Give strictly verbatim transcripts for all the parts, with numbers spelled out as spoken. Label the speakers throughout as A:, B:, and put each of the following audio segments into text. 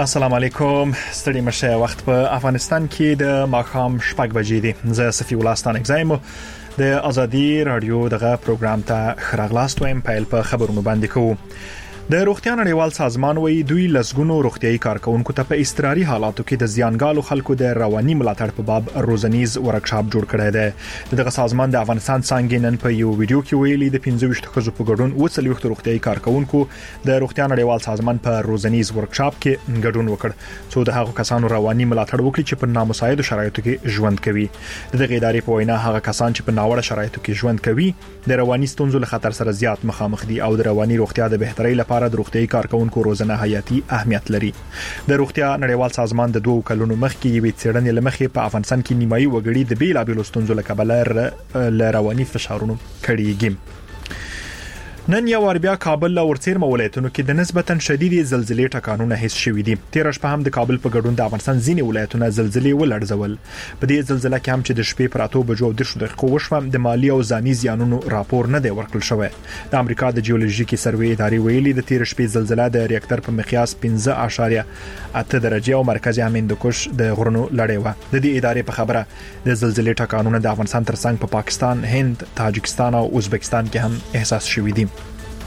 A: السلام علیکم. ستړي مشه وخت په افغانستان کې د ماښام شپږ بجې دي. زه صفی ولستان اگزایم د ازادي رادیو دغه پروګرام ته خراغلاست وایم. پیل په خبرونو باندې کوو. د روغتیا نړیوال سازمان وایي دوی لسګونو روغتيایي کارکونکو ته په اضطراري حالاتو کې د زیانګالو خلکو د رواني ملاتړ په باب روزنیز ورکشاپ جوړ کړی دی. دغه سازمان د افغانستان څنګه نن په یو ویډیو کې ویلي د پنځه ویشت خزو په ګډون او څلويخت روغتيایي کارکونکو د روغتیا نړیوال سازمان په روزنیز ورکشاپ کې ګډون وکړ څو د هغو کسانو رواني ملاتړ وکړي چې په نامساعد شرایطو کې ژوند کوي. دغه ادارې په وینا هغه کسان چې په ناوړه شرایطو کې ژوند کوي د رواني ستونزو له خطر سره زیات مخامخ دي او د رواني روغتیا د بهترۍ لپاره د روغتيایي کارکونکو روزنه حیاتي اهمیت لري. د روغتیا نړیوال سازمان د دوه کلونو مخکې یوې څېړنې لمخې په افغانستان کې نیمایي وګړي د بیلابېلو ستونزو له کبله له رواني فشارونو کړيږي. نن یو ور بیا کابل او ورڅیرمه ولایتونو کې د نسبتا شدیدي زلزلې ټکانونه حس شوې دي. تیر شپه هم د کابل په ګډون د افغانستان ځینې ولایتونه زلزلې ولړزول. په دې زلزلې کې هم چې د شپې پر اتو بجو د شو دقیقو وشو د مالی او ځاني زیانونو راپور نه دی ورکړل شوی. د امریکا د جیولوژیکي سروې ادارې ویلي د تیر شپې زلزلې د ریاکټر په مقیاس پنځه اعشاریه اته درجه او مرکزي هندوکش د غرونو لړۍ و. د دې ادارې په خبره د زلزلې ټکانونه د افغانستان ترڅنګ په پاکستان، هند، تاجکستان او ازبکستان کې هم احساس شوي دي.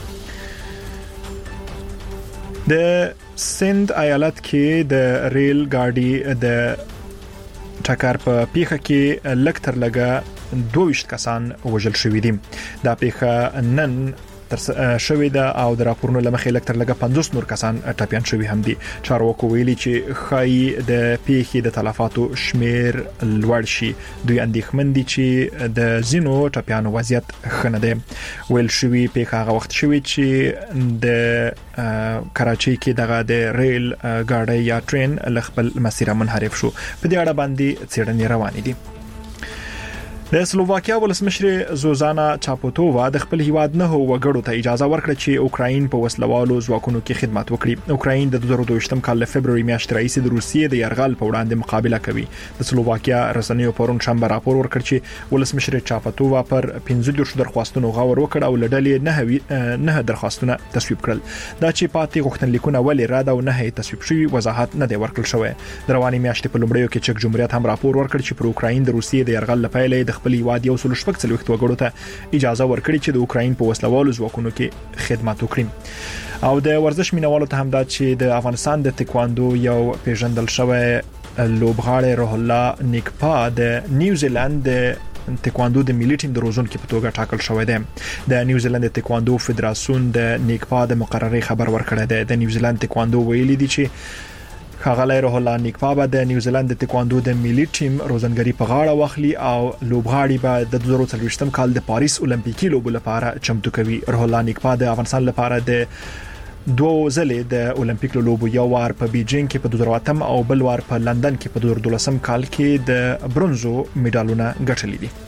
A: د سند ایالت کې د ریل ګاډي د ټکر په پیښه کې لږ تر لږه دوه ویشت کسان وژل شوي دي. دا پیښه نن تر شوې ده او د راپورونو لمخې لږ تر لږه پنځوس نور کسان ټپيان شوي هم دي. چارواکو ویلي چې خای د پیښې د تلفاتو شمیر لوړ شي. دوی اندېښمن دي چې د زینو ټپيانو وضعیت ښه نه دی. ویل شوی پیښه هغه وخت شوی چې د کراچۍ کې دغه د ریل ګاډي یا ټرین لخپل مسیر منحرف شو. په دې اړه باندې څېړنې روانې دي. د سلوواکیا ولسمشر زوزانا چاپوتووا د خپل هیواد نه وګړو ته اجازه ورکړه چې اوکراین په وسلوالو ځواکونو کې خدمت وکړي. اوکراین د دوه زره دوه کال له فبرवरी میاشتې راهیسې د روسیې د یرغل په وړاندې مقابله کوي. د سلوواکیا رسنیو پرون شنبه راپور ورکړ چې ولسمشر چاپوتووا پر پنځه دیرش درخواستونو غور وکړ او لړلې نه نه درخواستونه تصویب کړل. دا چې پاتې غوښتنلیکونه ولې رد او نه تصویب شوي وضاحت نه دی ورکړل شوی. د رواني میاشتې په لومړیو کې چک جمهوریت هم راپور ورکړ چې پر اوکراین د روسیې د یرغل لپاره د خپل هیواد یو سل شپږ څلويخت وګړو ته اجازه ورکړي چې د اوکراین په وسلوالو ځواکونو کې خدمت وکړي. او د ورزش مینوالو ته هم دا چې د افغانستان د تکواندو یو پیژندل شوی لوبغاړی روح الله نیکپا د نیوزیلند د تکواندو د ملي ټیم د روزونکو په توګه ټاکل شوی دی. د نیوزیلند تکواندو فدراسیون د نیکپا د مقرري خبر ورکړی دی. د نیوزیلند تکواندو ویلي دي چې خاغلی روح الله نیکپا به د نیوزیلند د تکواندو د ملي ټیم روزنګری په غاړه واخلي او لوبغاړي به د دوه زره څلوېښتم کال د پاریس اولمپیکي لوبو لپاره چمتو کوي. روح الله نیکپا د افغانستان لپاره د دوه ځلې د اولمپیک لوبو یو وار په بیجینګ کې په دوه زره اتم او بل وار په لندن کې په دوه زره دولسم کال کې د برونزو میډالونه ګټلي دي.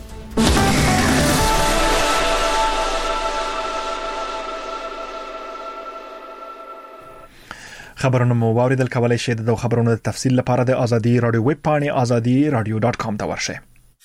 A: خبرونه مو واوریدل. کولای شئ د خبرونو د تفصیل لپاره د ازادي رادیو ویب پاڼې ازادي رادیو ډاټ کام ته ورشئ.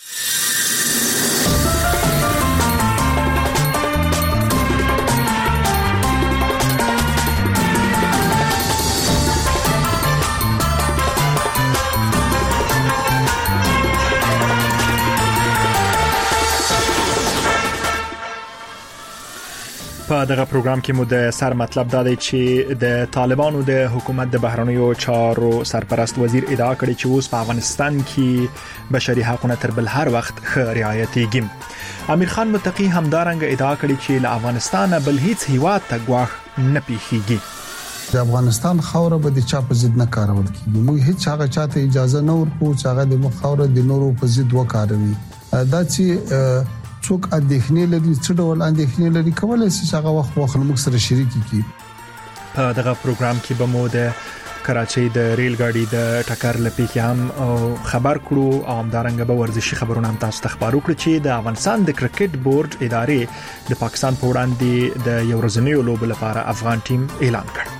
A: په دغه پروګرام کې مو د سر مطلب دا دی چې د طالبانو د حکومت د بهرنیو چارو سرپرست وزیر ادعا کړې چې اوس په افغانستان کې بشري حقوقو تر بل هر وخت ښه رعایتېږي. امیر خان متقی همدارنګه ادعا کړې چې له افغانستان بل هیڅ هیواد ته ګواښ نه پیښیږي.
B: د افغانستان خاوره به د چا په ضد نه کارول کیږي. موږ هیڅ هغه چاته اجازه نه ورکو چې هغه د مخاوره د نورو په ضد وکاروي. دا چې څوک اندېښنې لري څه ډول اندېښنې لري کولای شي چې هغه وخت وخت موږ سره شریک کړي.
A: په دغه پروګرام کې به مو د کراچۍ د ریل ګاډي د ټکر لپاره هم خبر کړو او همدارنګه به ورزشي خبرونه هم تاسو ته خبرو کړو چې د افغانستان د کرکټ بورډ ادارې د پاکستان په وړاندې د یو ورځنیو لوبو لپاره افغان ټیم اعلان کړ.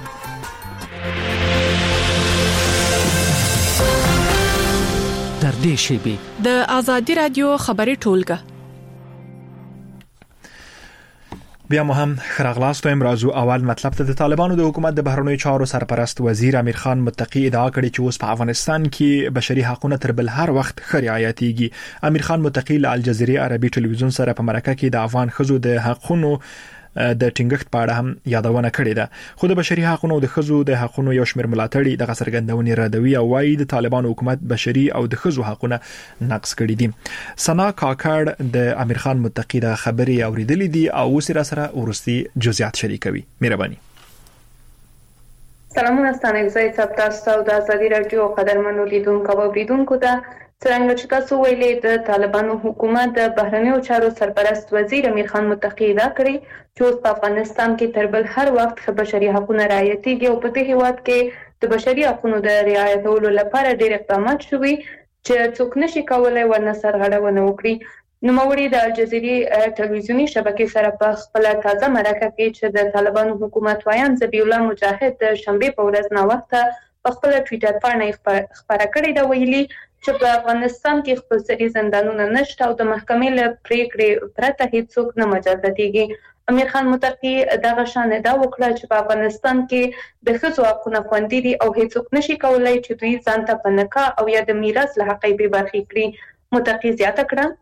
C: تر دې شیبې
D: د ازادي رادیو خبري ټولګه
A: بیا مو هم خراغلاستو امروز اول مطلب ته د طالبانو د حکومت د بهرنیو چارو سرپرست وزیر امیر خان متقی ادعا کړې چې اوس په افغانستان کې بشري حقوقو تر بل هر وخت خریایتيږي. امیر خان متقی له الجزیره عربي ټلویزیون سره په مرکه کې د افغان خزو د حقوقو د ټینګښت په اړه هم یادونه کړې ده. خو د بشري حقوقو د خزو د حقوقو یو شمېر ملاتړي د غسرګندونې ردوي او وايي د طالبانو حکومت بشري او د خزو حقوقو نقض کړي دي. سنا کاکړ د امیر خان متقی د خبري اوریدلې دي او وسره سره ورستي جزئیات شریکوي. مهرباني.
D: سلامونه ستاسو زای صاحب تاسو د ازادي رادیو قدرمنو لیدونکو او لیدونکو ته څنګه چې تاسو ویلې د طالبانو حکومت د بهرنیو چارو سرپرست وزیر امیر خان متقی دا کړی چې په افغانستان کې تر بل هر وخت خ بشري حقوقو رعایتيږي او په دې هیواد کې د بشري حقوقو د رعایتولو لپاره ډېر اقدامات شوي چې څوک نشي کولای ورنه سرغړونه وکړي. نو موري د الجزیره ټلویزیونی شبکې سره په خپل تازه مرکه کې چې د طالبانو حکومت وایان ذبیح الله مجاهد د شنبه په ورځ نو وخت په خپل ټوئیټر باندې خبره کړې دا ویلي چې په افغانستان کې خپلسري زندانونه نشته او د محکمې له پریکړې پرته هیڅوک نه مجازاتيږي. امیر خان متقی دغه شان دا وکړه چې په افغانستان کې د خزو حقوقو خوندي دي او هیڅوک نشي کولای چې دوی ځان ته په نکاح او یا د میراث له حقې به برخې کړي. متقی زیاته کړه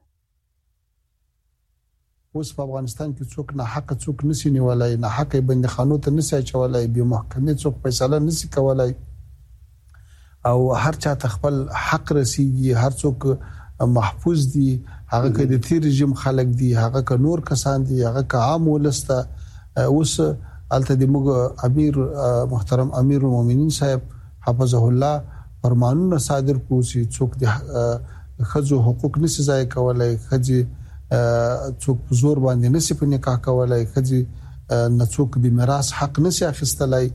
B: اوس په افغانستان کې څوک نه حق څوک نسی نیولای، نه حق بندخانو ته نسی چولای، به محکمې څوک فیصله نسی کولای او هر چا ته خپل حق رسیږي. هر څوک محفوظ دي، هغه که د تیر رژیم خلک دي، هغه که نور کسان دي، هغه که عام ولسته. اوس الته د موږ امیر محترم امیر المؤمنین صاحب حفظه الله فرمانونه صادر کوي څوک د خزو حقوق نسی ځای کولای، خځې څوک زور باندې نسی په نکاح کولای، خځې نه څوک د میراث حق نسی اخیستلای.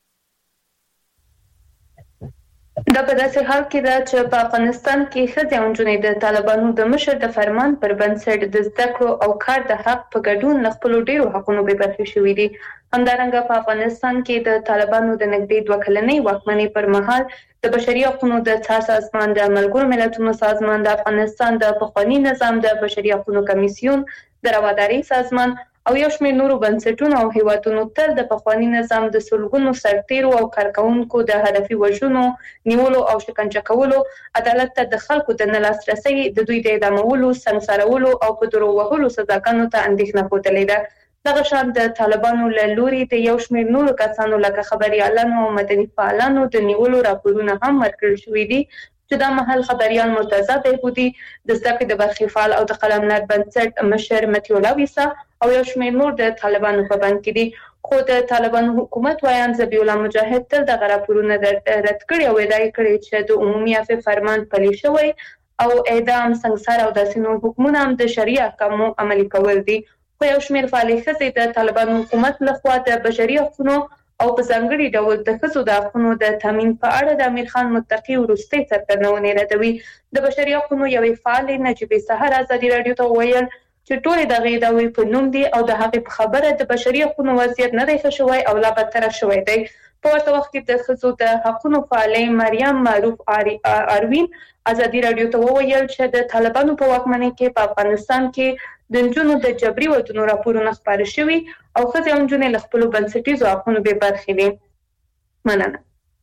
D: دا په داسې حال کې ده چې په افغانستان کې ښځې او نجونې د طالبانو د مشر د فرمان پر بنسټ د زده کړو او کار د حق په ګډون له خپلو ډېرو حقونو بې برخې شوي دي. همدارنګه په افغانستان کې د طالبانو د نږدې دوه کلنۍ واکمنۍ پر مهال د بشري حقوقو د څار سازمان، د ملګرو ملتونو سازمان، د افغانستان د پخواني نظام د بشري حقوقو کمیسیون، د رواداري سازمان او یو شمېر نورو بنسټونو او هیوادونو تل د پخواني نظام د سلګونو سرتیرو او کارکونکو د هدفي وژنو، نیولو او شکنجه کولو، عدالت ته د خلکو د نه لاسرسي، د دوی د اعدامولو، سنګسارولو او په درو وهلو سزاګانو ته اندېښنه ښودلې ده. دغه شان د طالبانو له لوري د یو شمېر نورو کسانو لکه خبريالانو او مدني فعالانو د نیولو راپورونه هم ورکړل شوي دي چې دا مهال خبريال مرتضی بهبودي د زده کړې د برخې فعال او د قلمرو بنسټ مشر متي الله ویسا او یو شمېر نور د طالبانو په بند کې دي. خو د طالبانو حکومت وایان ذبیح الله مجاهد تل د راپورونه رد کړي او ادعا کړې چې د عمومي عفو فرمان پلي شوی او اعدام، سنگسار او داسې نور حکمونه هم د شریعه احکامو عملي کول دي. خو یو شمېر فعالې ښځې د طالبانو حکومت لخوا د بشري حقوقو او په ځانګړي ډول د ښځو د حقوقو د تامین په اړه د امیر خان متقی وروستۍ څرګندونې ردوي. د بشري حقوقو یوې فعالې نجیبې سحر ازادي رادیو ته وویل چې ټولې دغه ادعاوې په نوم دي او د هغې په خبره د بشري حقوقو وضعیت نه دی ښه شوی او لا بدتره شوی دی. په ورته وخت کې د ښځو د حقوقو فعالې مریم معروف اروین ازادي رادیو ته وویل چې د طالبانو په واکمنۍ کې په افغانستان کې د نجونو د جبري ودونو راپورونه خپاره شوي او ښځې او نجونې له خپلو بنسټیزو حقونو بې برخې دي. مننه.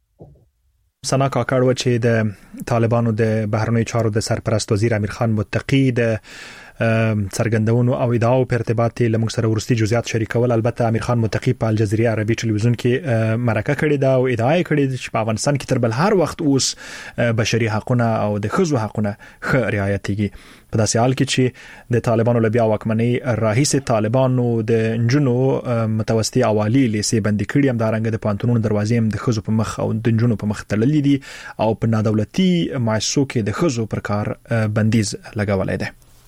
A: سنا کاکړ و چې د طالبانو د بهرنیو چارو د سرپرست وزیر امیر خان متقی د څرګندونو او ادعاو په ارتباط له موږ سره ورستي جزئیات شریکول. البته امیر خان متقی په الجزیره عربي ټلویزیون کې مرکه کړې ده او ادعا کړې چې په افغانستان کې تر بل هر وخت اوس بشري حقوقونه او د خزو حقوقونه ښه رعایتيږي. په داسې حال کې چې د طالبانو له بیا واکمنۍ راهیسې طالبانو د نجونو متوسطي عوالي لیسې بندي کړي، هم دارنګه د پانتونونو دروازې هم د خزو په مخ او د نجونو په مخ تړلې دي او په نادولتي مؤسسو کې د خزو پر کار بندیز لګولای دی.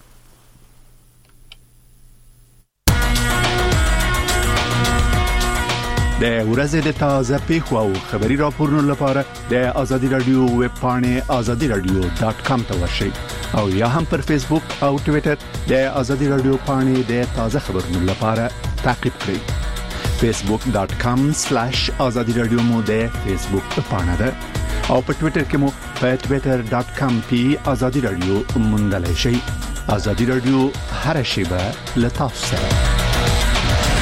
E: د ورځې د تازه پیښو او خبري راپورونو لپاره د آزادي رادیو ویب پاڼه آزادي رادیو ډاټ کام ته ورشئ او یا هم پر فیسبوک او ټوئیټر د آزادي رادیو پاڼه د تازه خبرونو لپاره تعقیب کړئ. فیسبوک ډاټ کام سلیش آزادي رادیو مو د فیسبوک پاڼه ده او په ټوئیټر کې مو په ټوئیټر ډاټ کام پی آزادي رادیو موندلای شئ. آزادي رادیو هر شیبه له تاسو سره.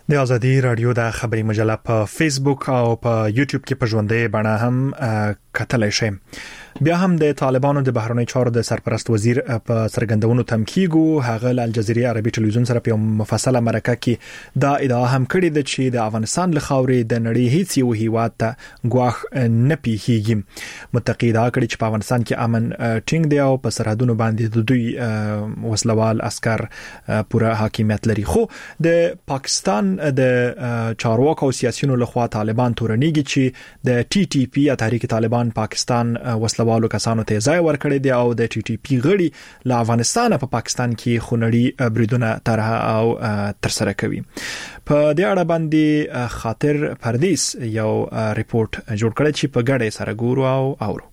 A: د ازادي رادیو د خبري مجله په فیسبوک او په یوټیوب کې په ژوندۍ بڼه هم کتلای شئ. بیا هم د طالبانو د بهرنی چارو د سرپرست وزیر په سرګندونو تمکیګو هغه ل الجزیره عربي ټلویزیون سره په مفصله مرکه کې دا ادعا هم کړې ده چې د افغانستان له خاورې د نړۍ هیڅ یو هیواد ته ګواښ نه پیښیږي. متقیدا کړي چې په افغانستان کې امن ټینګ دی او په سرحدونو باندې د دوی وسلوال عسكر پوره حاکمیت لري. خو د پاکستان د چارواکو او سیاسيونو لخوا طالبان تورنيږي چې د ټي ټي پی یا تحریک طالبان پاکستان وسلوال والو کسانو ته ځای ورکړی دی او د ټي ټي پی غړي له افغانستان په پاکستان کې خونړي بریدونه طرح او ترسره کوي. په دې اړه باندې خاطر پردیس یو ریپورت جوړ کړی چې په ګډه سره ګورو او اورو.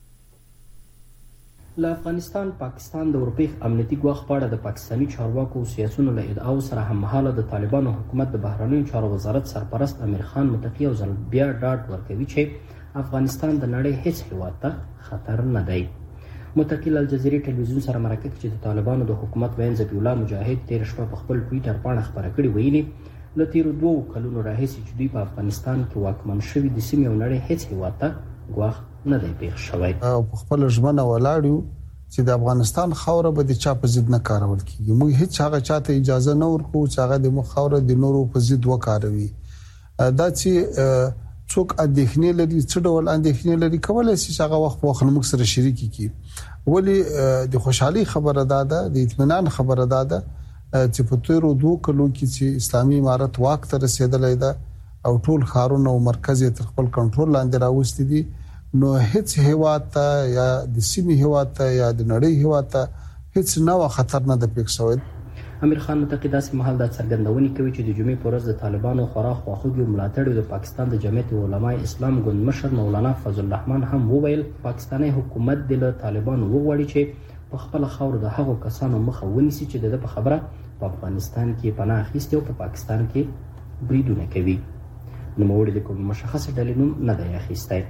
F: له افغانستان پاکستان د اروپای امنیتي ګواښ په اړه د پاکستاني چارواکو او سیاسيونو له ادعاو سره هممهاله د طالبانو حکومت د بهرنیو چارو وزارت سرپرست امیر خان متقی او ځل بیا ډاډ ورکوي چې افغانستان د نړۍ هیڅ هیواد ته خطر نه دی. متقی الجزیره ټلویزیون سره مرکه کې چې د طالبانو د حکومت وین ذبیح الله مجاهد تیر شپه په خپل ټویټر باندې خبره کړې ویلي له تیرو دوه کلونو راهیسې چې دوی په افغانستان کې واکمن شوي د سیمې او نړۍ هیڅ هیواد ته ګواښ نه دی پیښ شوی.
B: او په خپل ژمنه ولاړو چې د افغانستان خاوره به د چا په ضد نه کارول کیږي. موږ هیڅ هغه چاته اجازه نه ورکو چې هغه د مخ خاوره د نورو په ضد وکاروي. دا چې څوک اندېښنې لري څه ډول اندېښنې لري کولای شي چې هغه وخت په وخت موږ سره شریک کړي. ولی د خوشحالي خبره ده د اطمینان خبره ده چې په تیرو دوه کلو کې چې اسلامي امارت واک ته رسیدلې ده او ټول ښارونه او مرکز تر خپل کنټرول لاندې راوستي دي، نو هیڅ هیواد ته یا د سیمې هیواد ته یا د نړۍ هیواد ته هیڅ نوع خطر نه د پیښ شوی.
F: امیر خان متقی داسې مهال د څرګندونې کوي چې د جمعې پر ورځ د طالبانو خورا خواخوږي ملاتړي د پاکستان د جمعیت علماء اسلام ګوند مشر مولانا فضل الرحمن هم وویل پاکستاني حکومت د طالبانو وغواړي چې په خپل خاور د هغو کسانو مخه ونیسي چې د خبره په افغانستان کې پناه اخیستي او په پاکستان کې بریدونه کوي. نوموړي د کوم مشخص ډلې نوم نه دی اخیستی.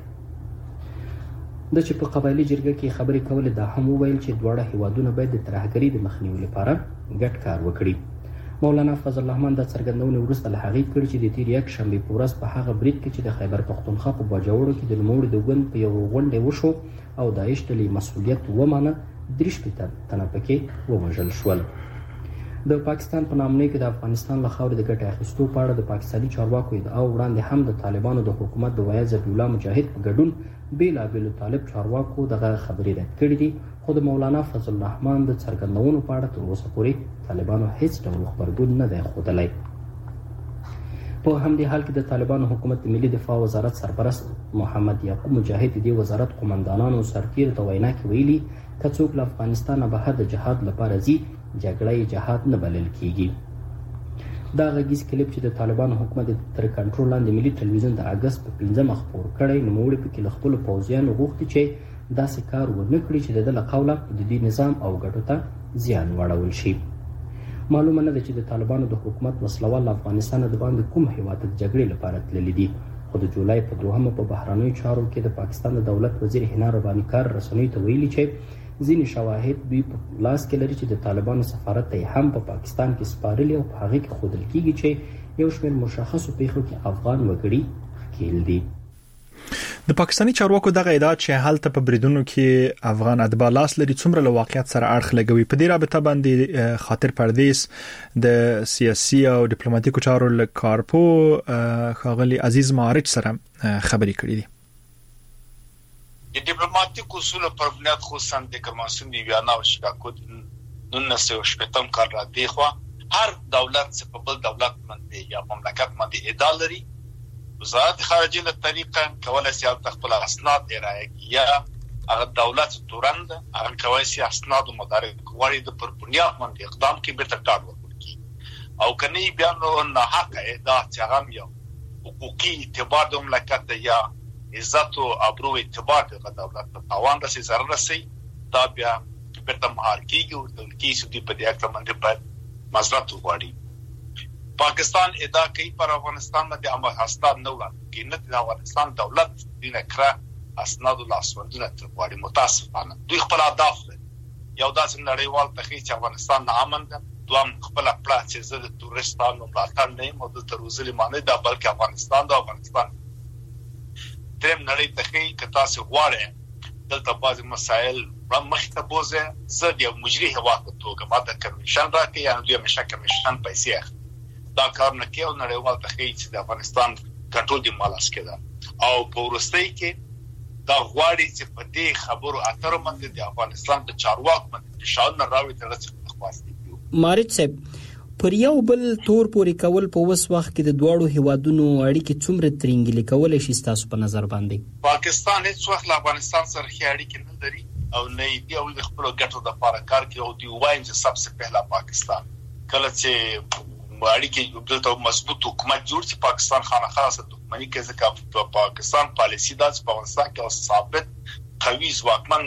F: د چې په قبایلی جرګه کې خبرې کولې دا هم وویل چې دواړه هیوادونه باید د ترهګرۍ د مخنیوي لپاره ګډ کار وکړي. مولانا فضل الرحمن د څرګندونې وروسته له هغې کړي چې د تیر یک شنبې په ورځ په هغه برید کې چې د خیبر پښتونخوا په باجوړو کې د نوموړي د ګوند په یو غونډه وشو او داعش ډلې مسؤلیت ومانه درې شپېته تنه پکې ووژل شول. د پاکستان په نامنۍ کې د افغانستان له خاورې د ګټې اخیستو په اړه د پاکستاني چارواکو ادعا وړاندې هم د طالبانو د حکومت د ویا ذبیح الله مجاهد په ګډون بیلابیلو طالب چارواکو دغه خبرې رد کړې دي، خو د مولانا فضل الرحمن د څرګندونو په اړه تر اوسه پورې طالبانو هیڅ ډول خبرګون نه دی ښودلی. په همدې حال کې د طالبانو حکومت د ملي دفاع وزارت سرپرست محمد یعقوب مجاهد د وزارت قومندانانو سرتیر ته وینا کې ویلي که څوک له افغانستان بهر د جهاد لپاره ځي جګړه جهاد نه بلل کیږي. دا غږیز کلیپ چې د طالبانو حکومت تر کنټرول لاندې ملي ټلویزیون د اگست په پنځمه خپور کړی، نوموړي پکې له خپلو پوځیانو غوښتي چې داسې کار ونه کړي چې د ده له قوله د دې نظام او ګټو ته زیان واړول شي. معلومه نه ده چې د طالبانو د حکومت وسلوال له افغانستانه د باندې کوم هیواد ته د جګړې لپاره تللي دي، خو د جولای په دوهمه په بهرنیو چارو کې د پاکستان د دولت وزیر حنا رباني کار رسنیو ته ویلي چې ځینې شواهد دوی په لاس کې لري چې د طالبانو سفارت ته هم په پاکستان کې سپارلي او په هغه کې ښودل کیږي چې یو شمېر مشخصو پیښو کې افغان وګړي ښکیل دي.
A: د پاکستاني چارواکو دغه ادعا چې هلته په بریدونو کې افغان اتباع لاس لري څومره له واقعیت سره اړخ لګوي. په دې رابطه باندې خاطر پردیس د سیاسي او ډیپلوماټیکو چارو له کارپو ښاغلي عزیز معارج سره خبرې کړې دي.
G: د ډیپلوماټیک اصولو پر بنیاد خصوصا د کنوانسیون دی ویانا او شکایت نونس او شپږم کار را دی خو هر دولت چې په بل دولت باندې یا مملکت باندې ادعا لري وزارت خارجه له طریقه کولای شي خپل اسناد ارائه یا هغه دولت تورند هغه کوي چې اسناد او مدارک غوړي د پر بنیاد باندې اقدام کې به تر کار وکړي او کني بیا نو نه حق ادعا چې هغه یو حقوقي اعتبار د مملکت یا عزت او ابرو اعتبار د دولت په توان رسي ضرر رسي دا بیا په تمهار کېږي او د کیسو دی په دې اړه باندې په مزرعت وغواړي. پاکستان ادعا کوي پر افغانستان باندې امر اسناد نه وړاندې کینه د افغانستان دولت دینه کړه اسناد الله سوندونه تر وړي متاسفانه دوی خپل اهداف یو داسې نړیوال تخیل چې افغانستان نه امن ده دوام خپل خپل چې زه د تورستانو ملاتړ نه یم او د تروزلي معنی دا بلکې افغانستان د افغانستان دریم نړۍ ته کې کتا سي غواړي دلته بعض مسائل مخته بوزه زه د مجري هوا په توګه ماده کمیشن راکې یا دوی مشه کمیشن پیسې دا کار نه کوي نړیوال ته کې چې د افغانستان کنټرول دی مالاس کېده او په ورستۍ کې دا غواړي چې په دې خبرو اترو باندې د افغانستان د چارواکو باندې فشار نه راوړي تر څو خلاصي
H: مارج صاحب پر یو بل تور پوري کول په وس وخت کې د دواړو هیوادونو اړیکې څومره ترنګلې کول شي تاسو په نظر باندې
G: پاکستان هیڅ وخت له افغانستان سره اړیکې نه لري او نه دی او د خپل ګټو د لپاره کار کوي او دی وایم چې سبسه پهلا پاکستان کله چې اړیکې دلته مضبوط حکومت جوړ چې پاکستان خانه خاصه دښمنی کې ځکه په پاکستان پالیسی د افغانستان کې ثابت قوي ځواکمن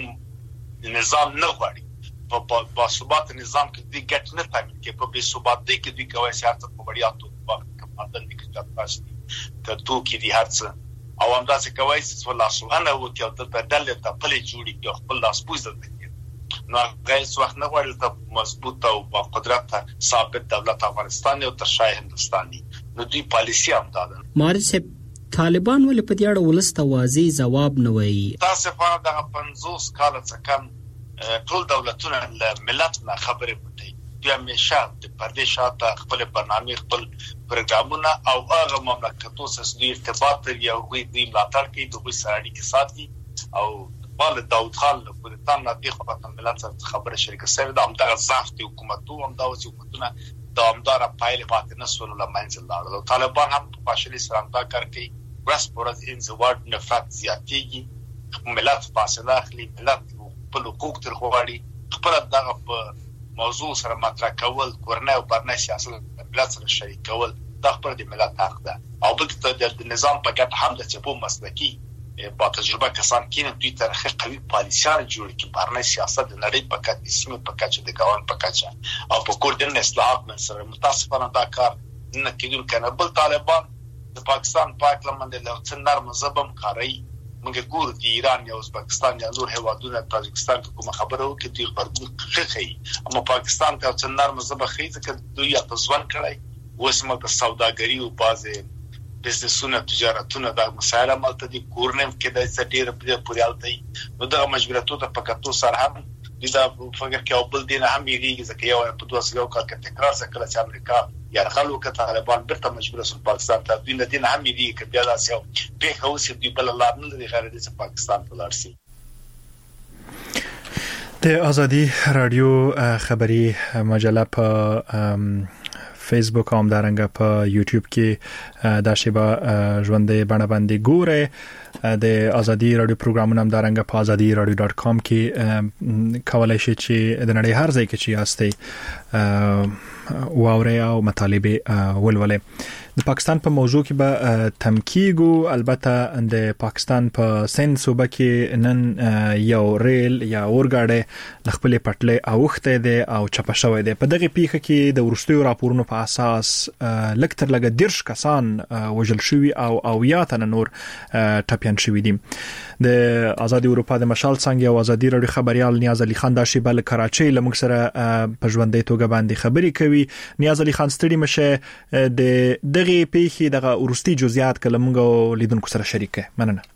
G: نظام نه غواړي په باثبات نظام کې د ګټ نه تامین کې په بې ثباتۍ کې د کوي سیاست په وړیا توګه کمادن دي چې تاسو ته تو کې دي هرڅ او همداسې کوي چې والله سبحانه و تعالی د دلته ته پلي جوړي کې خپل لاس پوزل دي نو غیر وخت نه غواړي ته مضبوط او با قدرت ثابت دولت افغانستان او ترشای هندستاني نو دوی پالیسی هم دادن
H: مارج صاحب طالبان ولې په دې اړه ولسته واضح جواب نه وایي
G: تاسو په دغه پنځوس کال څخه کم ټول دولتونه له ملت نه خبرې پټي دوی همیشه د پردې شاته خپل برنامه خپل پروګرامونه او هغه مملکتونو سره د ارتباط یو غوي د ملاتړ کوي د وسه اړیکې ساتي او بل داود خان له پورتان نه دی خو په ملت سره خبره شریک سره د امدغه ضعف د حکومتو هم د حکومتونه د امدار پایله پاتې نه سول له منځ لاړل طالبان هم په فاشلی سره امدا کوي ورس پرز انزواد نفرت زیاتېږي ملت فاصله اخلي ملت په حقوق تر غواړي خپل دغه په موضوع سره مطرح کول کورنۍ او برنامه سیاست ملت سره شریک کول د خپل د ملت حق ده او بل د نظام په ګټه هم د چپو مسلکی با تجربه کسان کینې دوی ترخه قوي پالیسیان جوړ کړي برنامه سیاست د نړۍ په کچه سیمه په کچه د ګاون په کچه او په کوردن اصلاحات من سره متاسفانه دا کار نه کېدل کنه بل طالبان د پاکستان پاک لمن د نرم زبم کاری موږ ګور د ایران یا ازبکستان یا نور هیوادونو تاجکستان کوم خبره وکړي دوی خبرګون کوي اما پاکستان ته څنګه نرم زبه خېځه چې دوی تاسو ځوان کړی وسمه د سوداګری او بازه بزنسونه تجارتونه د مسایل عملته دي کورنم کې د سټیر په پوریالتي نو د مجبوراتو ته پکاتو سره هم دا فکر کې او بل دین هم یېږي ځکه یو په دوه سلو کال کې تکرار سره چې امریکا یا خلکو کې طالبان برته مجبور سول پاکستان ته دین دین هم یېږي چې بیا داسې په هوس دی بل الله نه لري غیر د پاکستان په لار سي
A: د ازادي رادیو خبری مجله په فیسبوک هم دارنګه په یوټیوب کې دا شیبه ژوندې بڼه باندې ګوره د ازادي رادیو پروګرامونه هم دارنګه په ازادي رادیو ډاټ کام کې کولای شئ چې د نړۍ هر ځای کې چې یاستئ واوري او مطالبه ولولې د پاکستان په موضوع کې به تمکیګو البته د پاکستان په سند صوبه کې نن یو ریل یا اورګاډي خپل پټلې اوخته دي او چپه شوی دی په دغه پیښه کې د ورستیو راپورونو په اساس لکتر لګ درش کسان وجل شوی او او یا تن نور ټپيان شوی دي د ازادي اروپا د مشال څنګه او ازادي رادیو خبريال نیاز علي خان داشي بل کراچي لمک سره په ژوندۍ توګه باندې خبري کوي نیاز علي خان ستړي مشه د دغه پیښې دغه ورستي جزئیات کله موږ لیدونکو سره شریکه مننه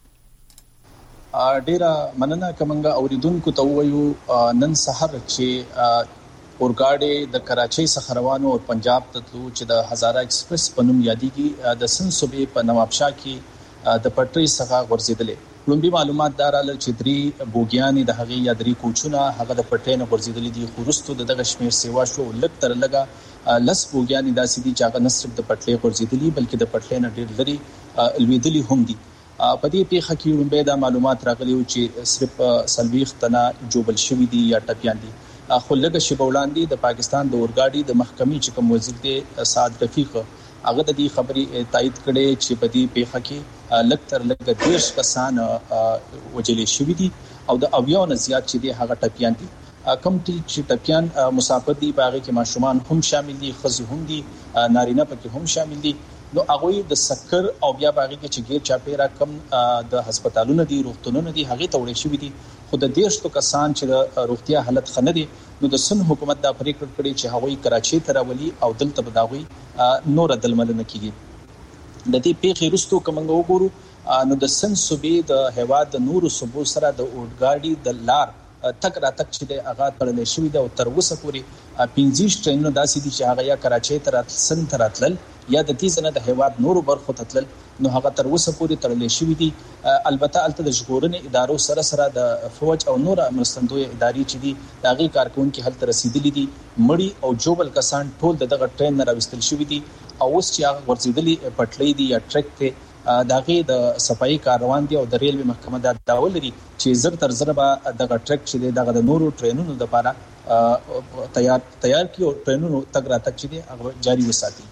I: ډیره مننه کومه اوریدونکو ته وایو نن سحر چې اورګاډي د کراچۍ څخه روانو او پنجاب ته تلو چې د هزاره ایکسپریس په نوم یادېږي د سن صوبې په نوابشاه کې د پټري څخه غورځیدلې لومبي معلومات دراله چې درې بوګیانې د هغې یا درې کوچونه هغه د پټري نه غورځیدلې دي خو وروسته د دغه شمیر سیوا شو لږ تر لږه لس بوګیانې داسې دي چې هغه نه صرف د پټري غورځیدلې بلکې د پټري نه ډېر لري لوېدلې هم دي په دې پیښه کې لومبي دا معلومات راغلي چې صرف سلويخ تنه جوبل شوی دي یا ټپيان دي خو لږه شی بولاندې د پاکستان د اورګاډي د محکمې چې کوم وزیر دی سعد رفیق هغه د دې خبرې تایید کړي چې په دې پیښه کې لږ تر لږ دیرش کسان وجلې شوی دي او د اویو نه زیات چې دي هغه ټپيان دي کم چې ټپيان مسافر دي باغې کې ماشومان هم شامل دي خزي هم دي نارینه پکې هم شامل دي نو هغه د سکر او بیا باغی کې چې غیر چاپیرا کم د هسپتالونو دي روغتونونو دي هغه توړې شوې دي خو د دیشتو کسان چې د روغتیا حالت خنه دي نو د سن حکومت دا پریکړه کړې چې هغه کراچي ته راولي او دلته بداوي نور دلمل نه کیږي د دې پیښې وروسته کومنګ وګورو نو د سن صوبې د هوا د نورو صوبو سره د اورګاډي د لار تک را تک چې د اغا تړلې شوې ده او تر اوسه پورې پنځه ټرینونه داسې دي چې هغه یا کراچي ته سن ته راتلل یا د دې ځنه د هوا نورو برخو ته تلل نو هغه تر اوسه پورې تړلې شوې دي البته الته د ژغورنې ادارو سره سره د فوج او نور مرستندوی ادارې چې دي داغي کارکونکو هلته رسیدلې دي مړی او جوبل کسان ټول دغه ټرین نه راوستل شوې دي او اوس چې هغه ورزيدلې پټلې دي یا ټریک ته داغي د صفایي کاروان دي او د ریلوي محکمه دا داول لري چې زر تر زر به دغه ټریک چې دغه د نورو ټرینونو لپاره تیار تیار کی او ټرینونو تګ راتګ چې دي هغه جاری وساتي.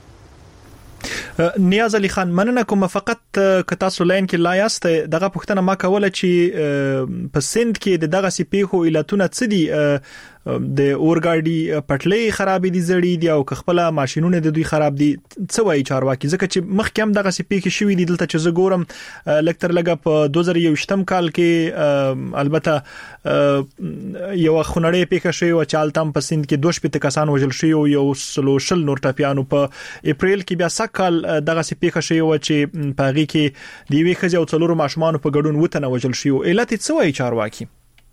A: نیاز علي خان مننه کوم فقط کتا سولین کې لا یاست دغه پښتنه ما کوله چې په سند کې دغه سی پیخو علتونه څه دي د اورګاډي پټلې خراب دي زړې دي او خپل ماشينونه د دوی خراب دي څه وایي چارواکي ځکه چې مخکې هم دغه سی پیخ شوې دي دلته چې زه ګورم لکتر لګه په دوه زره یوشتم کال کې البته یو خونړې پیخ شوی او چالتم په سند کې دوه شپږ کسان وژل شوی او یو سلوشل نور ټاپیانو په اپریل کې بیا سکل دغه سی پیخ شوی او چې پاغي کې دی وی خځه او څلورو ماشومان په ګډون وته وژل شوی علت څه وایي چارواکي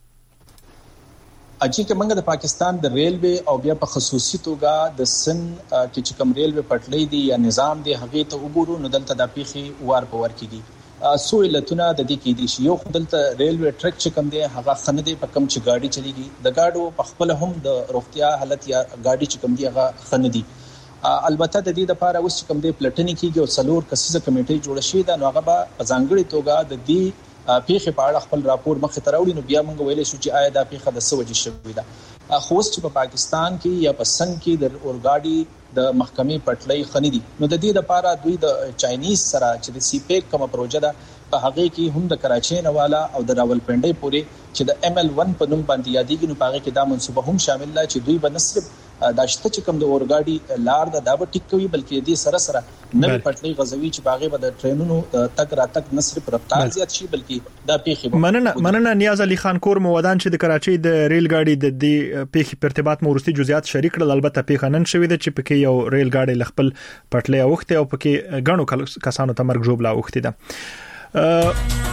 I: اجي کې موږ د پاکستان د ریلوي او بیا په خصوصي توګه د سن کې چې کوم ریلوي پټلې دي یا نظام دی هغه ته وګورو نو دلته د پیخي وار په ور کېږي سو علتونه د دې کې دي چې یو دلته ریلوي ټریک چې کوم دی هغه خنه دی په کم چې گاډي چلیږي د گاډو په خپل هم د روغتیا حالت یا گاډي چې کوم دی هغه خنه دی البته د دې لپاره اوس کوم دی پلټنی کیږي او څلور کسیزه کمیټې جوړ شوې ده نو هغه په ځانګړي توګه د دې پیخه په اړه خپل راپور مخ ته راوړي نو بیا موږ ویلې شو چې آیا دا پیخه د څه وجه شوې ده خو اوس چې په پاکستان کې یا په سن کې د اورګاډي د محکمې پټلې خنې دي نو د دې لپاره دوی د چاینیز سره چې د سی پیک کوم پروژه ده په هغه کې هم د کراچي نواله او د راولپنډي پورې چې د ایم ایل ون په نوم باندې یادېږي نو په هغه کې دا منصوبه هم شامل ده چې دوی به نصب دا شته چې کوم د اورګاډي لار ده دا به ټیک کوي بلکې دې سره سره نوې پټلۍ غزوي چې باغې به د ټرینونو تک راتک نه صرف رفتار زیات شي بلکې دا پیخي
A: مننه مننه نیاز علي خان کور مودان چې د کراچي د ریل ګاډي د دې پیخي په ارتباط مورستي جزئیات شریک کړل البته پیخه نن شوې ده چې پکې یو ریل ګاډي لخپل پټلۍ اوخته او پکې غنو کسانو ته مرګ جوړ لا اوخته ده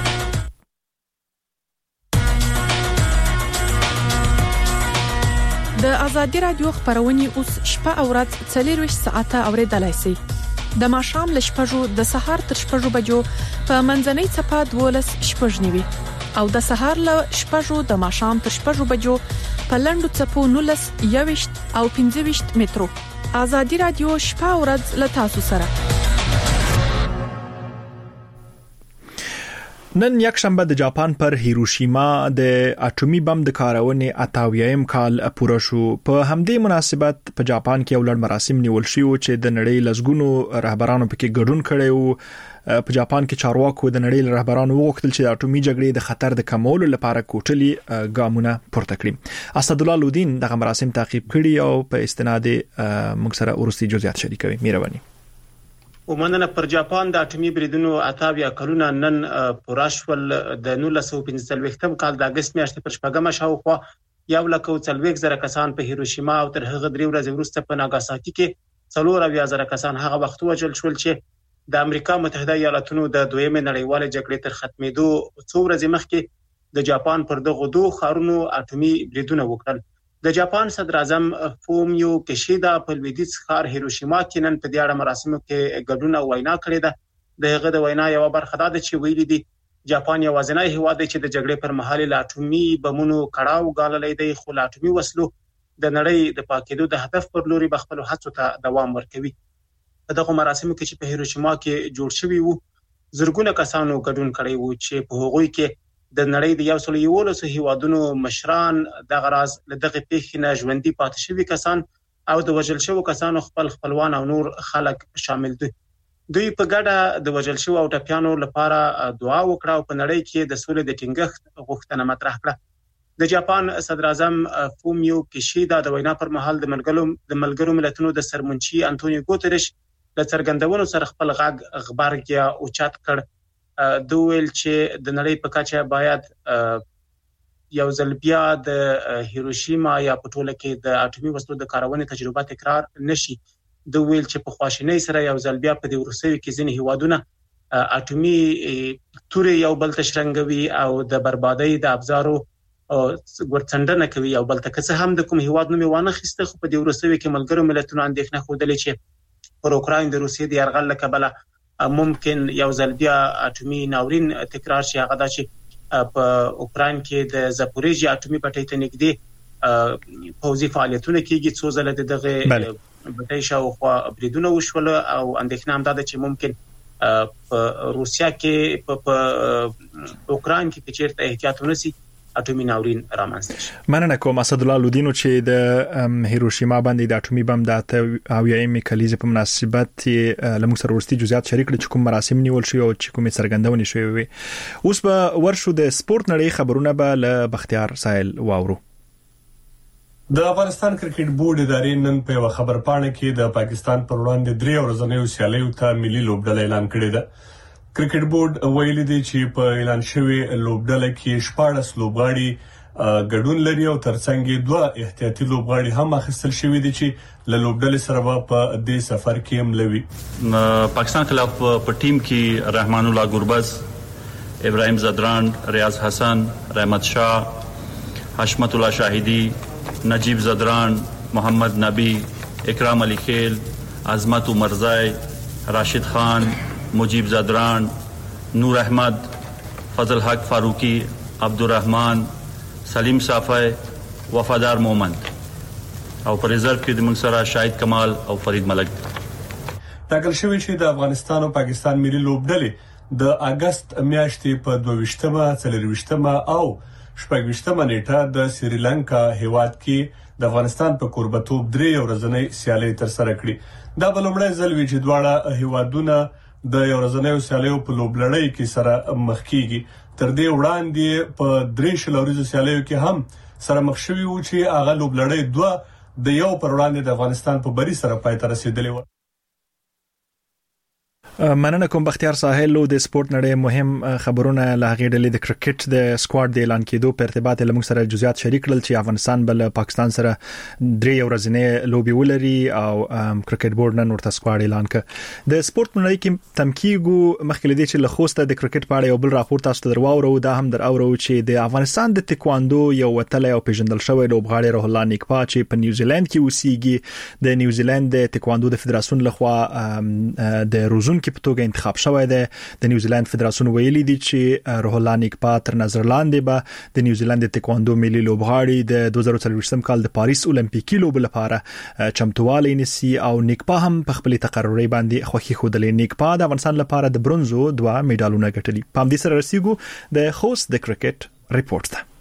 J: د ازادي رادیو خبرونه اوس شپه او ورځ څلور ساعته اوریدلای شئ د ماشام لشپږو د سهار تر شپږو بجو په منځنۍ صفه دولس شپږنیوي او د سهار له شپږو د ماشام تر شپږو بجو په لندو صفو نولس یويشت او پنځه ویشت مترو ازادي رادیو شپه او ورځ له تاسو سره
A: نن یک شنبه د جاپان پر هیروشیما د اټومي بم د کارونې اتاویم کال پوره شو په همدې مناسبت په جاپان کې ولړ مراسم نیول شي چې د نړۍ لزګونو رهبرانو پکې ګډون کړي او په جاپان کې چارواکو د نړۍ رهبرانو وغوښتل چې د اټومي جګړې د خطر د کمولو لپاره کوټلي ګامونه پورته کړي اسد الله لودین دغه مراسم تعقیب کړي او په استناد موږ سره ورستی جزئیات شریکوي مهرباني
K: ومننه پر جاپان د اټومي بریدونو اتاویا کلونه نن پوراشول د نولس سوه پنځه ویشتم کال د اگست میاشتې پر شپږمه شاوخوا یو لکه څلوېښت زره کسان په هیروشیما او تر هغه درې ورځې وروسته په ناګاساکي کې څلور اویا زره کسان هغه وخت وژل شول چې د امریکا متحده ایالاتونو د دویمه نړیوال جګړې تر ختمېدو څو ورځې مخکې د جاپان پر دغه دوه ښارونو اټومي بریدونه وکړل د جاپان صدر اعظم فومیو کیشیدا په لویدیځ ښار هیروشیما کې نن په دې اړه مراسمو کې ګډون او وینا کړې ده د هغه د وینا یو برخه ده چې ویلي دي جاپان یوازینی هیواد دی چې د جګړې پر مهال له اټومي بمونو کړهو غاللې دی خو له اټومي وسلو د نړۍ د پاکېدو د هدف پر لوري بخپل هڅو ته دوام ورکوي په دغه مراسمو کې چې په هیروشیما کې جوړ شوی وو زرګونه کسانو ګډون کړی وو چې په هغوی کې د نړۍ د یو سل یولس هیوادونو مشران د غراز له دغه پیښې نه ژوندۍ پاتې شوي کسان او د وژل شوو کسانو خپل خپلوان او نور خلک شامل دي دوی په ګډه د وژل شوو او ټپیانو لپاره دعا وکړه او په نړۍ کې د سولې د ټینګښت غوښتنه مطرح کړه د جاپان صدر اعظم فومیو کیشیدا د وینا پر مهال د ملګرو د ملګرو ملتونو د سرمنشي انټونیو ګوتریش د څرګندونو سره خپل غږ خبرګیا او چات کړ د ویل چې د نړۍ په کچه باید یو ځل بیا د هیروشیما یا په ټوله کې د اټومي وسلو د کارونې تجربه تکرار نشي د ویل چې په خواشینۍ سره یو ځل بیا په دې وروستیو کې ځینې هیوادونه اټومي توري یو بل تشرنګوي او د بربادۍ د ابزارو ورڅنډنه کوي او بل تکه هم د کوم هیواد نوم وانه خسته خو په دې وروستیو کې ملګرو ملتونو اندېښنه خوده چې پر اوکراین د روسیې د یرغل لکبله ممکن یو ځل بیا اټومي ناورین تکرار شي هغه د چې په اوکراین کې د زاپوریژیا اټومي پټۍ ته نږدې پوځي فعالیتونه کېږي څو ځله دغه پټۍ شاوخوا بریدونه وشول او اندېښنه هم ده چې ممکن په روسیا کې په اوکراین کې چیرته احتیاط ونسي اټومي ناورین رامنځته شي.
A: مننه کوم اسد الله لودینو چې د هیروشیما باندې د اټومي بم د او یایم کلیزه په مناسبت لمغ سره ورستي جزئیات شریک کړي چې کوم مراسم نیول شي او چې کومه څرګندونې شوې وي. اوس به ورشو د سپورت نړۍ خبرونه به له بختیار سایل واورو.
L: د افغانستان کرکټ بورډ ادارې نن په خبر پاڼه کې د پاکستان پر وړاندې درې ورځنیو سیالیو ته ملي لوبډله اعلان کړې ده. کرکټ بورډ ویلي دی چې په اعلان شوی لوبډله کې شپږ لوبغاړي ګډون لري او ترڅنګ دوه احتیاطي لوبغاړي هم اخیستل شوی دي چې له لوبډلې سره په دې سفر کې هم لوي.
M: پاکستان خلاف په ټیم کې رحمان الله ګربز، ابراهیم زدران، ریاض حسن، رحمت شاه، حشمت الله شاهدی، نجیب زدران، محمد نبی، اکرام علی خیل، عظمت عمرزای، راشد خان، مجیب زدران، نور احمد، فضل حق فاروقی، عبدالرحمن، سلیم صافی، وفادار مومند او پر ریزرو کې د موږ سره شاهد کمال او فرید ملک.
L: ټاکل شوی چې د افغانستان او پاکستان ملي لوبډلې د اگست میاشتې په دوه ویشتمه، څلور ویشتمه او شپږ ویشتمه نیټه د سریلانکا هیواد کې د افغانستان په قربتوب درې ورځنۍ سیالي تر سره کړې. دا بل لومړی ځل وی چې دواړه هیوادونه د یو ورځنیو سیالیو په لوبلړۍ کې سره مخ کیږي. تر دې وړاندې په درې شلوريزو سیالیو کې هم سره مخ شوي وو چې هغه لوبلړۍ دوه د یو پر وړاندې د افغانستان په بری سره پای ته رسیدلې و.
A: مننه کوم بختیار ساحل د سپورت نړۍ مهم خبرونه لاغې ډلې د کرکټ د سکواډ د اعلان کېدو په ارتباط له موږ سره جزئیات شریک کړل چې افغانستان بل پاکستان سره درې ورځې لوبي ولري او کرکټ بورډ نن ورته سکواډ اعلان کړ. د سپورت نړۍ کې تمکیګو مخکې لدی چې له خوسته د کرکټ په اړه یو بل راپور تاسو ته درواورو دا هم در اورو چې د افغانستان د تکواندو یو وتل او پیژندل شوی لوبغاړی روح الله نیکپا چې په نیوزیلند کې اوسېږي د نیوزیلند د تکواندو د فدراسیون لخوا د روزون کې په توګه انتخاب شوی دی. د نیوزیلند فدراسیون ویلي دی چې روح الله نیکپا تر نظر لاندې به د نیوزیلند د تکواندو ملي لوبغاړي د دوه زره څلور کال د پاریس اولمپیکي لوبو لپاره چمتووالی نیسي او نیکپا هم په خپل تقرری باندې خوښي خوده. نیکپا د افغانستان لپاره د برونزو دوه میډالونه ګټلي. په همدې سره رسیدو د خوست د کرکټ ریپورت ته.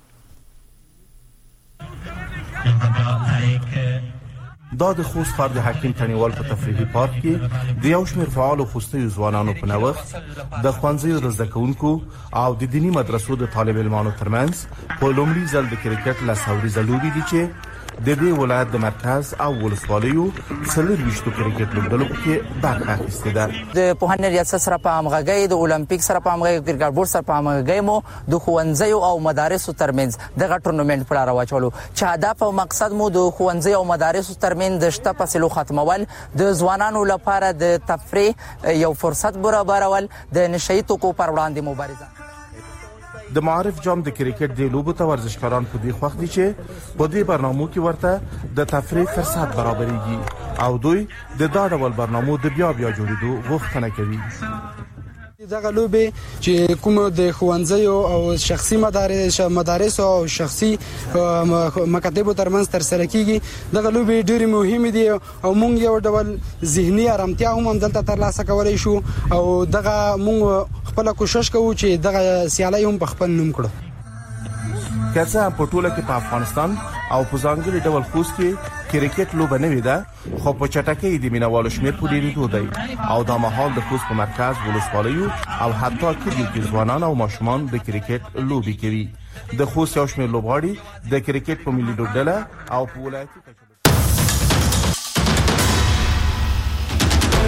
N: دا د خوست ښار د حکیم تنیوال په تفریحي پارک کې د یو شمېر فعالو خوستي ځوانانو په نوښت د ښوونځیو د زده کوونکو او د دینی مدرسو د طالب علمانو ترمنځ په لومړي ځل د کرکټ لاسوري لوبې دي چې د دې ولایت د مرکز او ولسوالیو څلور ویشتو کرکټ لوبډلو کې برخه اخیستې ده.
O: د پوهنې ریاست سره په همغږۍ د اولمپیک سره په همغږۍ کرکټ بورډ سره په همغږۍ مو د ښوونځیو او مدارسو ترمنځ دغه ټورنمنت په لار واچولو چې هدف او مقصد مو د ښوونځیو او مدارسو ترمنځ د شته فاصلو ختمول، د ځوانانو لپاره د تفریح یو فرصت برابرول، د نشئی توکو پر وړاندې مبارزه.
N: د معارف جام د کرکټ د لوبو ته ورزشکاران په دې خوښ دي چې په دې برنامو کې ورته د تفریح فرصت برابرېږي او دوی د دا ډول برنامو د بیا بیا جوړېدو غوښتنه کوي.
P: دغه لوبې چې کوم د ښوونځیو او شخصي مدارس مدارس او شخصي مکاتبو ترمنځ تر سره کیږي، دغه لوبې ډېرې مهمې دي او موږ یو ډول ذهني آرامتیا هم دلته ترلاسه کولی شو او دغه موږ خپل کوشش کوو چې دغه سیالي هم په خپل نوم کړو.
N: که څه هم په ټوله کې په افغانستان او په ځانګړي ډول خوست کې کرکټ لوبه نه وي ده، خو په چټکۍ د مینوالو شمېر په ډېرېدو دی او دا مهال د خوست په مرکز ولسوالیو او حتی کلیو کې ځوانان او ماشومان د کرکټ لوبې کوي. د خوست یو شمېر لوبغاړي د کرکټ په ملي لوبډله او په ولایتي